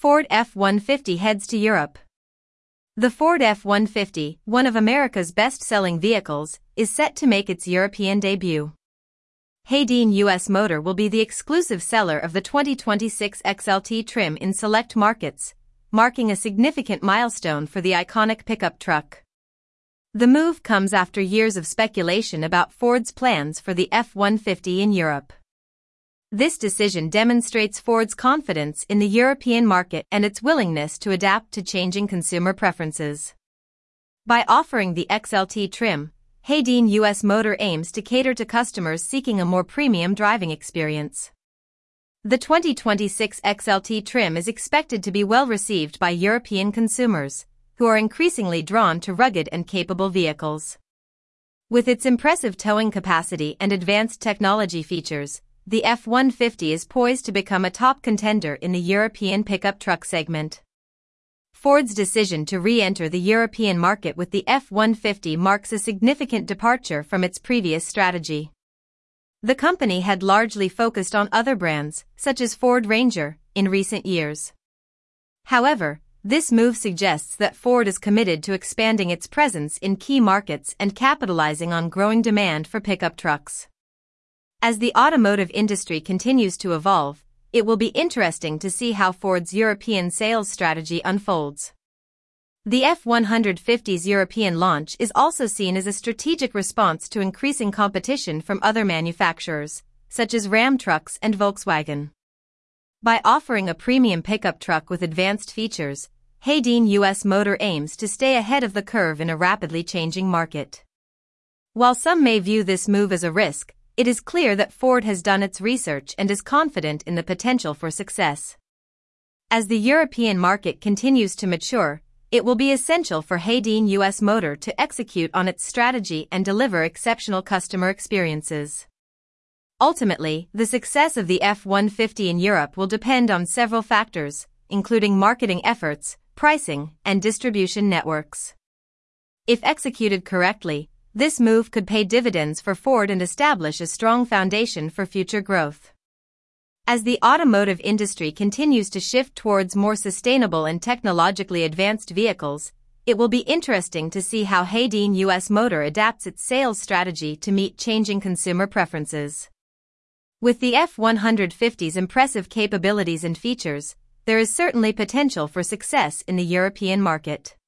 Ford F-150 heads to Europe. The Ford F-150, one of America's best-selling vehicles, is set to make its European debut. Hayden US Motor will be the exclusive seller of the 2026 XLT trim in select markets, marking a significant milestone for the iconic pickup truck. The move comes after years of speculation about Ford's plans for the F-150 in Europe. This decision demonstrates Ford's confidence in the European market and its willingness to adapt to changing consumer preferences. By offering the XLT trim, Hayden US Motor aims to cater to customers seeking a more premium driving experience. The 2026 XLT trim is expected to be well received by European consumers, who are increasingly drawn to rugged and capable vehicles. With its impressive towing capacity and advanced technology features, the F-150 is poised to become a top contender in the European pickup truck segment. Ford's decision to re-enter the European market with the F-150 marks a significant departure from its previous strategy. The company had largely focused on other brands, such as Ford Ranger, in recent years. However, this move suggests that Ford is committed to expanding its presence in key markets and capitalizing on growing demand for pickup trucks. As the automotive industry continues to evolve, it will be interesting to see how Ford's European sales strategy unfolds. The F-150's European launch is also seen as a strategic response to increasing competition from other manufacturers, such as Ram Trucks and Volkswagen. By offering a premium pickup truck with advanced features, Hayden US Motor aims to stay ahead of the curve in a rapidly changing market. While some may view this move as a risk, it is clear that Ford has done its research and is confident in the potential for success. As the European market continues to mature, it will be essential for Hayden US Motor to execute on its strategy and deliver exceptional customer experiences. Ultimately, the success of the F-150 in Europe will depend on several factors, including marketing efforts, pricing, and distribution networks. If executed correctly, this move could pay dividends for Ford and establish a strong foundation for future growth. As the automotive industry continues to shift towards more sustainable and technologically advanced vehicles, it will be interesting to see how Hayden US Motor adapts its sales strategy to meet changing consumer preferences. With the F-150's impressive capabilities and features, there is certainly potential for success in the European market.